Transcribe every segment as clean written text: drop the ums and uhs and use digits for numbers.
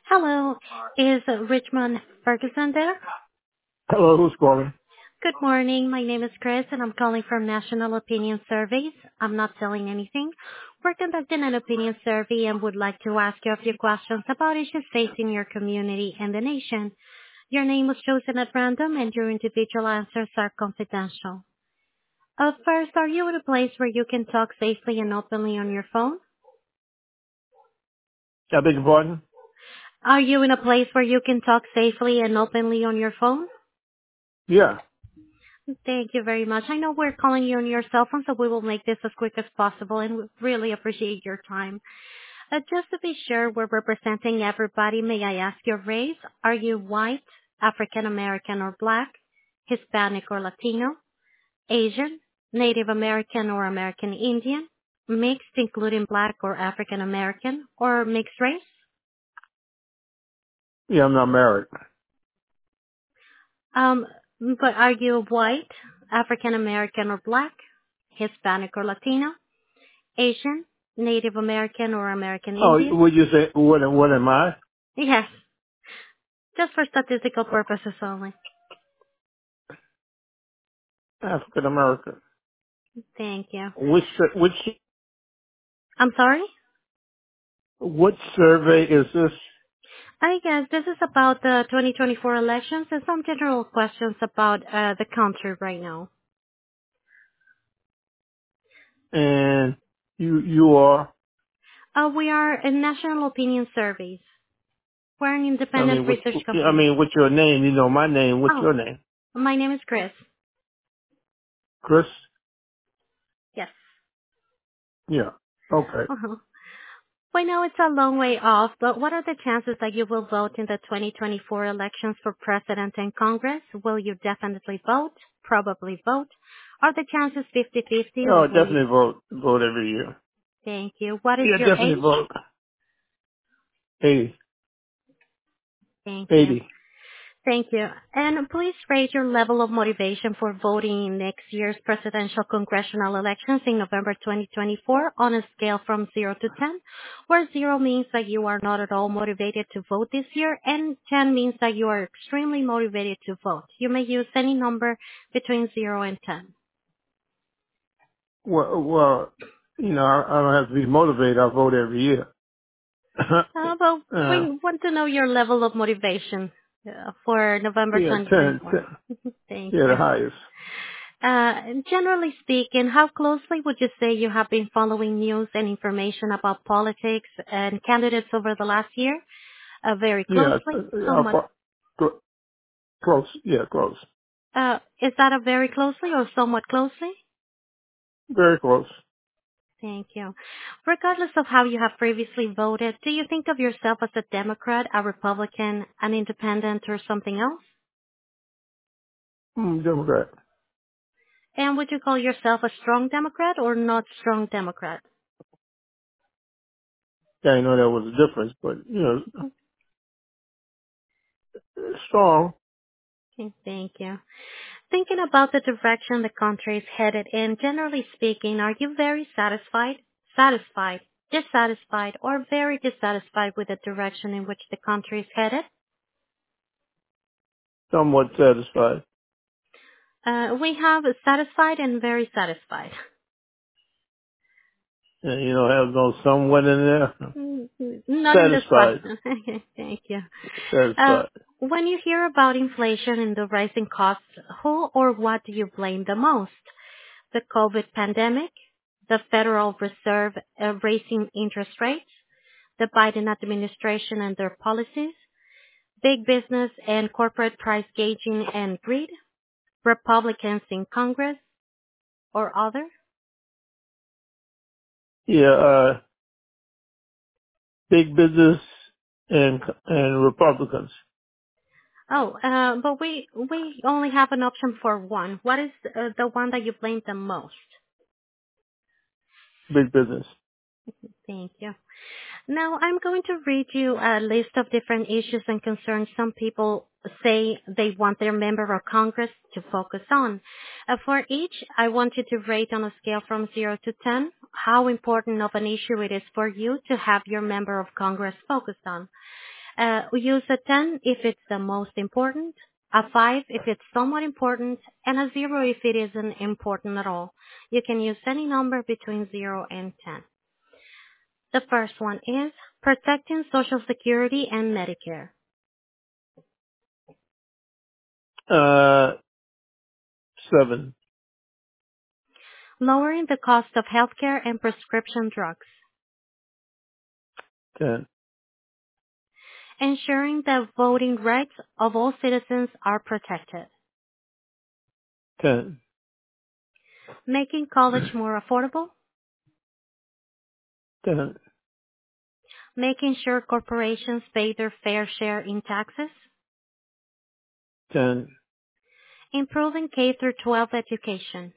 Hello, is Richmond Ferguson there? Hello, who's calling? Good morning. My name is Chris, and I'm calling from National Opinion Surveys. I'm not selling anything. We're conducting an opinion survey and would like to ask you a few questions about issues facing your community and the nation. Your name was chosen at random, and your individual answers are confidential. First, are you in a place where you can talk safely and openly on your phone? I beg your pardon? Are you in a place where you can talk safely and openly on your phone? Yeah. Thank you very much. I know we're calling you on your cell phone, so we will make this as quick as possible, and we really appreciate your time. Just to be sure we're representing everybody, may I ask your race? Are you white, African American or black, Hispanic or Latino, Asian, Native American or American Indian, mixed including black or African American, or mixed race? Yeah, I'm not married. Um, but are you white, African American or black, Hispanic or Latino, Asian, Native American or American Oh, Indian? would you say, what am I? Yes, just for statistical purposes only. African American. Thank you. I'm sorry? What survey is this? I guess this is about the 2024 elections and some general questions about the country right now. And you are, We are in National Opinion Surveys. We're an independent research company. what's your name? You know my name. What's Oh, your name? my name is Chris. Chris? Yes. Yeah. Okay. Uh-huh. We know it's a long way off, but what are the chances that you will vote in the 2024 elections for president and Congress? Will you definitely vote? Probably vote? Are the chances 50-50 or Oh, will you? definitely vote every year. Thank you. What is Yeah, your definitely age? vote. 80. Thank you. 80. Thank you. And please rate your level of motivation for voting in next year's presidential congressional elections in November 2024 on a scale from 0 to 10, where 0 means that you are not at all motivated to vote this year and 10 means that you are extremely motivated to vote. You may use any number between 0 and 10. Well, I don't have to be motivated. I vote every year. But uh, we want to know your level of motivation for November yeah, 10, 2024. 10. Thank Yeah, the you. highest. Generally speaking, how closely would you say you have been following news and information about politics and candidates over the last year? Very Yeah, closely, somewhat. cl- close. Yeah, close. Is that a very closely or somewhat closely? Very close. Thank you. Regardless of how you have previously voted, do you think of yourself as a Democrat, a Republican, an independent, or something else? Democrat. And would you call yourself a strong Democrat or not strong Democrat? I didn't know there was a difference, but strong. Okay, thank you. Thinking about the direction the country is headed in, generally speaking, are you very satisfied, dissatisfied, or very dissatisfied with the direction in which the country is headed? Somewhat satisfied. We have satisfied and very satisfied. And have no somewhat in there. Not in this Satisfied. question. Thank you. Uh, Satisfied. when you hear about inflation and the rising costs, who or what do you blame the most? The COVID pandemic, the Federal Reserve raising interest rates, the Biden administration and their policies, big business and corporate price gauging and greed, Republicans in Congress, or other? Yeah, big business and Republicans. Oh, but we only have an option for one. What is the one that you blame the most? Big business. Thank you. Now, I'm going to read you a list of different issues and concerns some people say they want their member of Congress to focus on. For each, I want you to rate on a scale from 0 to 10 how important of an issue it is for you to have your member of Congress focused on. We use a 10 if it's the most important, a 5 if it's somewhat important, and a 0 if it isn't important at all. You can use any number between 0 and 10. The first one is protecting Social Security and Medicare. 7. Lowering the cost of healthcare and prescription drugs. 10. Ensuring that voting rights of all citizens are protected. 10. Making college more affordable. 10. Making sure corporations pay their fair share in taxes. 10. Improving K through 12 education.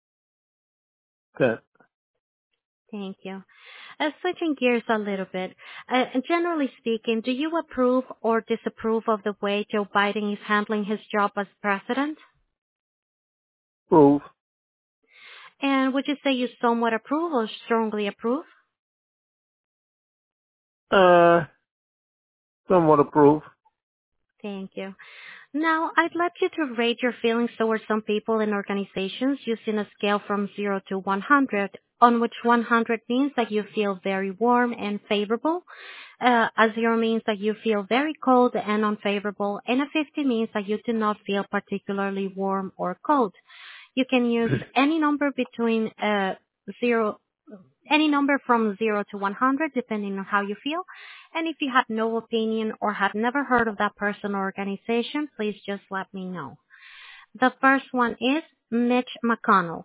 10. Thank you. Switching gears a little bit, generally speaking, do you approve or disapprove of the way Joe Biden is handling his job as president? Prove. And would you say you somewhat approve or strongly approve? Somewhat approve. Thank you. Now, I'd like you to rate your feelings towards some people and organizations using a scale from 0 to 100, on which 100 means that you feel very warm and favorable, a 0 means that you feel very cold and unfavorable, and a 50 means that you do not feel particularly warm or cold. You can use any number between 0 any number from 0 to 100, depending on how you feel. And if you have no opinion or have never heard of that person or organization, please just let me know. The first one is Mitch McConnell.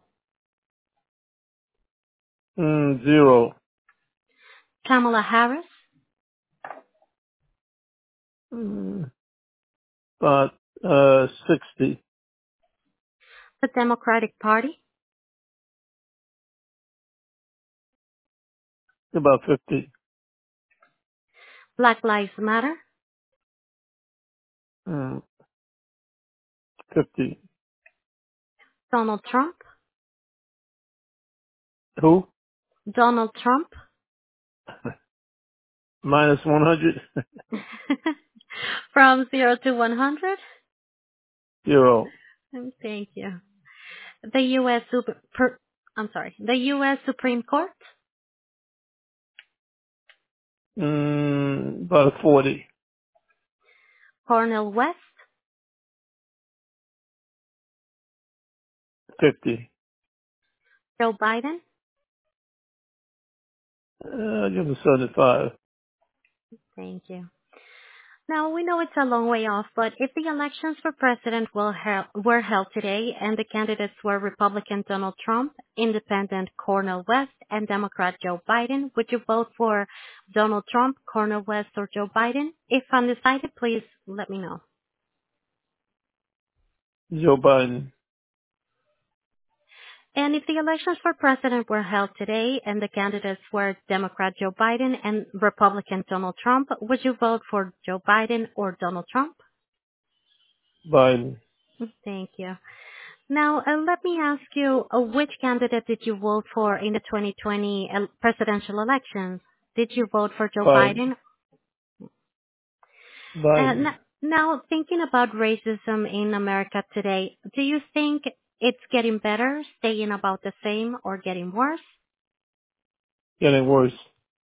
0. Kamala Harris. About 60. The Democratic Party. About 50. Black Lives Matter. 50. Donald Trump. Who? Donald Trump. Minus 100. From 0 to 100. 0. Thank you. The U.S. The U.S. Supreme Court. About 40. Cornel West. 50. Joe Biden. Give him 75. Thank you. Now, we know it's a long way off, but if the elections for president were held today and the candidates were Republican Donald Trump, Independent Cornel West, and Democrat Joe Biden, would you vote for Donald Trump, Cornel West, or Joe Biden? If undecided, please let me know. Joe Biden. And if the elections for president were held today and the candidates were Democrat Joe Biden and Republican Donald Trump, would you vote for Joe Biden or Donald Trump? Biden. Thank you. Now, let me ask you, which candidate did you vote for in the 2020 presidential elections? Did you vote for Joe Biden? Biden. Now, thinking about racism in America today, do you think it's getting better, staying about the same, or getting worse? Getting worse.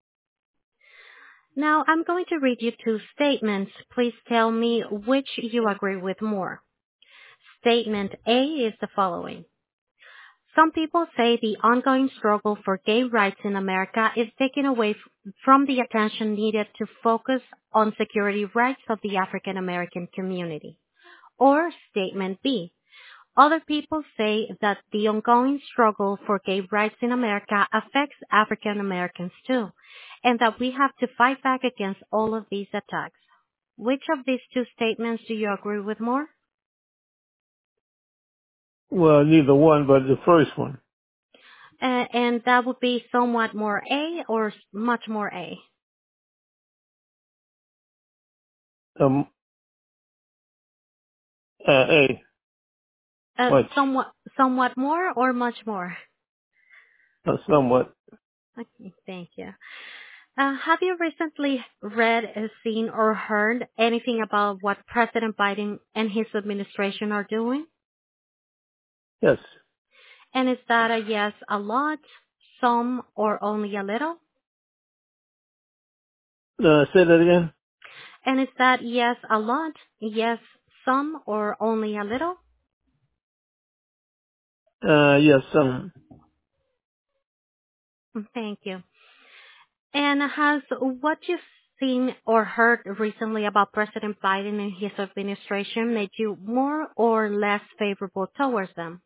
Now, I'm going to read you two statements. Please tell me which you agree with more. Statement A is the following. Some people say the ongoing struggle for gay rights in America is taking away from the attention needed to focus on security rights of the African American community. Or Statement B. Other people say that the ongoing struggle for gay rights in America affects African Americans too, and that we have to fight back against all of these attacks. Which of these two statements do you agree with more? Well, neither one, but the first one. And that would be somewhat more A or much more A? A. Somewhat more or much more? Somewhat. Okay, thank you. Have you recently read, seen, or heard anything about what President Biden and his administration are doing? Yes. And is that a yes, a lot, some, or only a little? Say that again. And is that yes, a lot, yes, some, or only a little? Yes. Thank you. And has what you've seen or heard recently about President Biden and his administration made you more or less favorable towards them?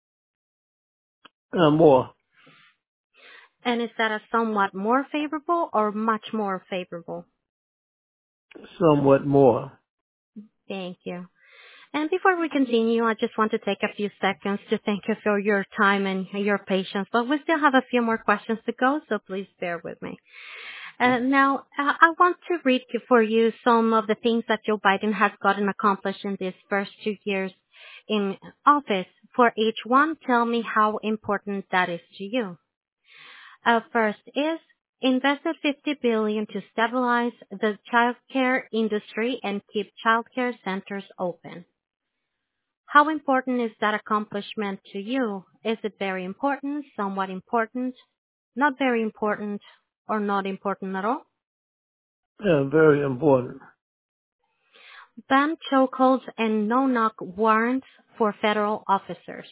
More. And is that a somewhat more favorable or much more favorable? Somewhat more. Thank you. And before we continue, I just want to take a few seconds to thank you for your time and your patience, but we still have a few more questions to go, so please bear with me. Now, I want to read for you some of the things that Joe Biden has gotten accomplished in these first 2 years in office. For each one, tell me how important that is to you. First is invested $50 billion to stabilize the childcare industry and keep childcare centers open. How important is that accomplishment to you? Is it very important, somewhat important, not very important, or not important at all? Very important. Ban chokeholds and no-knock warrants for federal officers.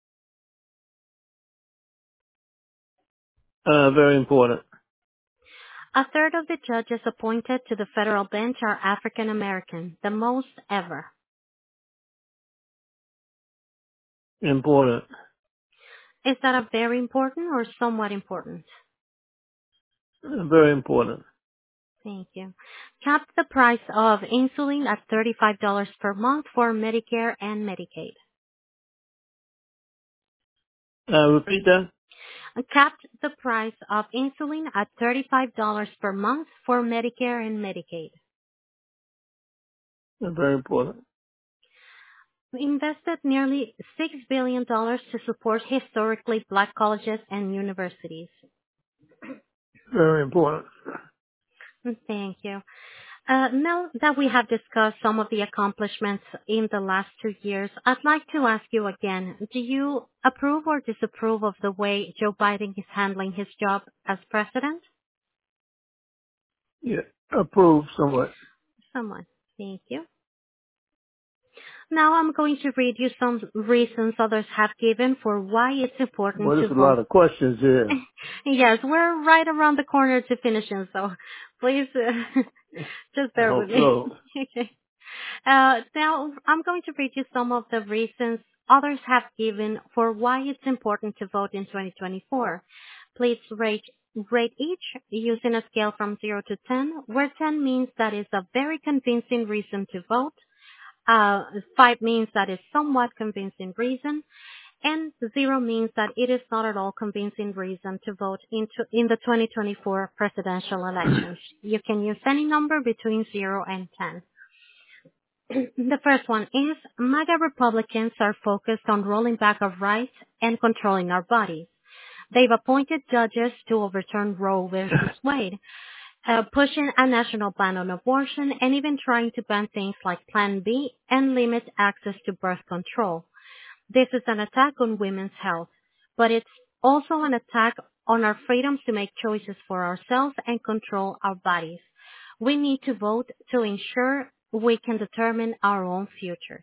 Very important. A third of the judges appointed to the federal bench are African American, the most ever. Important. Is that a very important or somewhat important? Very important. Thank you. Capped the price of insulin at $35 per month for Medicare and Medicaid. Repeat that. Capped the price of insulin at $35 per month for Medicare and Medicaid. Very important. Invested nearly $6 billion to support historically black colleges and universities. Very important. Thank you. Now that we have discussed some of the accomplishments in the last 2 years, I'd like to ask you again, do you approve or disapprove of the way Joe Biden is handling his job as president? Yeah. Approve somewhat. Someone. Thank you. Now I'm going to read you some reasons others have given for why it's important Well, to there's a vote. lot of questions here. Yes, we're right around the corner to finishing, so please just I bear hope with me. so. Okay. Now I'm going to read you some of the reasons others have given for why it's important to vote in 2024. Please rate each using a scale from 0 to 10, where 10 means that is a very convincing reason to vote. 5 means that is somewhat convincing reason, and 0 means that it is not at all convincing reason to vote in the 2024 presidential elections. You can use any number between 0 and 10. The first one is MAGA Republicans are focused on rolling back our rights and controlling our bodies. They've appointed judges to overturn Roe versus Wade, pushing a national ban on abortion, and even trying to ban things like Plan B and limit access to birth control. This is an attack on women's health, but it's also an attack on our freedoms to make choices for ourselves and control our bodies. We need to vote to ensure we can determine our own futures.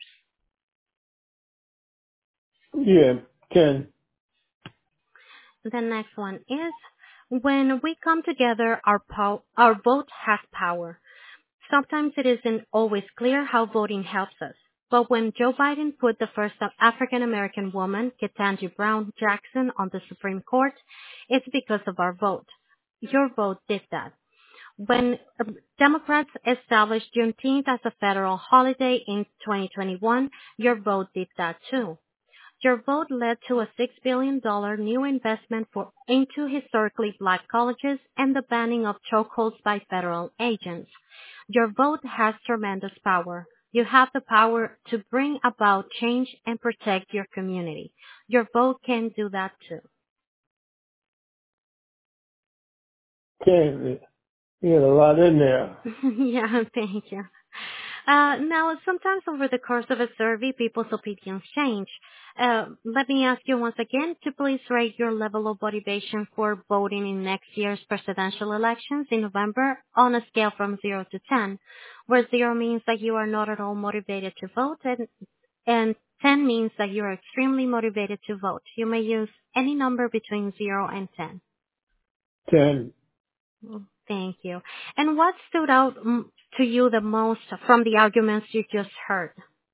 Yeah. Can. The next one is, when we come together, our vote has power. Sometimes it isn't always clear how voting helps us. But when Joe Biden put the first African American woman, Ketanji Brown Jackson, on the Supreme Court, it's because of our vote. Your vote did that. When Democrats established Juneteenth as a federal holiday in 2021, your vote did that too. Your vote led to a $6 billion new investment into historically black colleges and the banning of chokeholds by federal agents. Your vote has tremendous power. You have the power to bring about change and protect your community. Your vote can do that too. Can. You had a lot in there. Yeah, thank you. Now, sometimes over the course of a survey, people's opinions change. Let me ask you once again to please rate your level of motivation for voting in next year's presidential elections in November on a scale from 0 to 10, where 0 means that you are not at all motivated to vote and 10 means that you are extremely motivated to vote. You may use any number between 0 and 10. 10. Thank you. And what stood out to you the most from the arguments you just heard?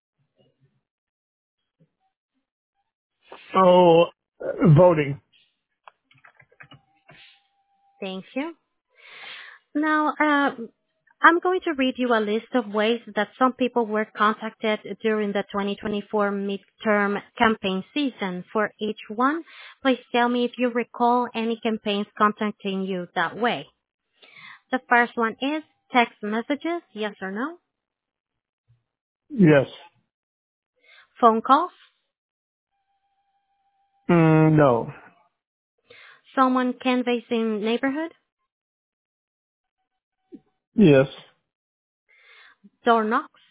Oh, voting. Thank you. Now, I'm going to read you a list of ways that some people were contacted during the 2024 midterm campaign season. For each one, please tell me if you recall any campaigns contacting you that way. The first one is text messages, yes or no? Yes. Phone calls? No. Someone canvassing neighborhood? Yes. Door knocks?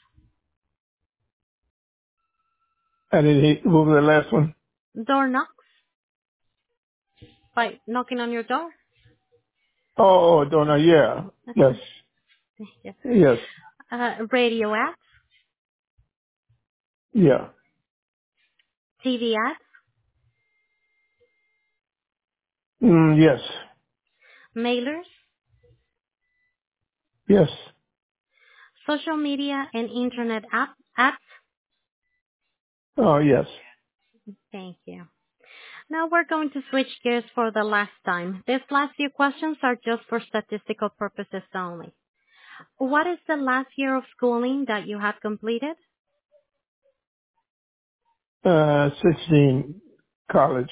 I didn't hear, what was the last one? Door knocks? By knocking on your door? Oh, don't know. Yeah. Yes. Yeah. Yes. Radio ads? Yeah. TV ads? Yes. Mailers? Yes. Social media and internet apps? Oh, yes. Thank you. Now we're going to switch gears for the last time. These last few questions are just for statistical purposes only. What is the last year of schooling that you have completed? 16 college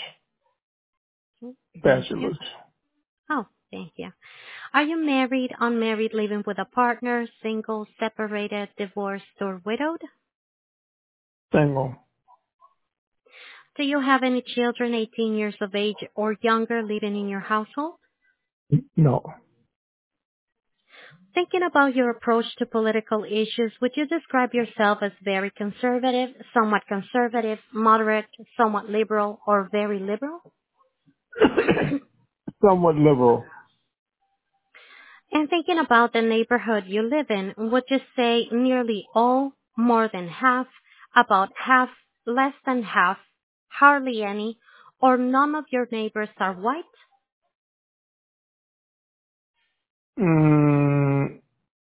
Thank you. bachelor's. Oh, thank you. Are you married, unmarried, living with a partner, single, separated, divorced, or widowed? Single. Do you have any children 18 years of age or younger living in your household? No. Thinking about your approach to political issues, would you describe yourself as very conservative, moderate, somewhat liberal, or very liberal? Somewhat liberal. And thinking about the neighborhood you live in, would you say nearly all, more than half, about half, less than half, hardly any, or none of your neighbors are white? Mm,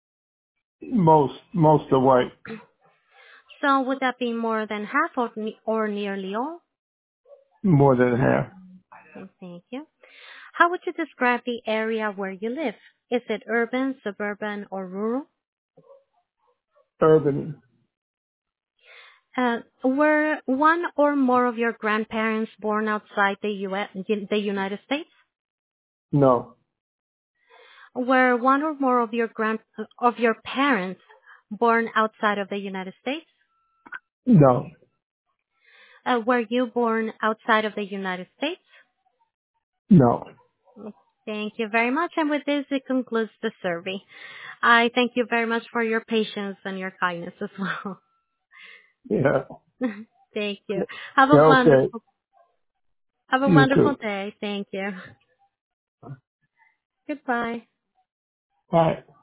most are white. So would that be more than half or nearly all? More than half. Thank you. How would you describe the area where you live? Is it urban, suburban, or rural? Urban. Were one or more of your grandparents born outside the United States? No. Were one or more of your parents born outside of the United States? No. Were you born outside of the United States? No. Thank you very much. And with this, it concludes the survey. I thank you very much for your patience and your kindness as well. Yeah. Thank you. Have a Yeah, okay. wonderful Have a You wonderful too. day. Thank you. Goodbye. Bye.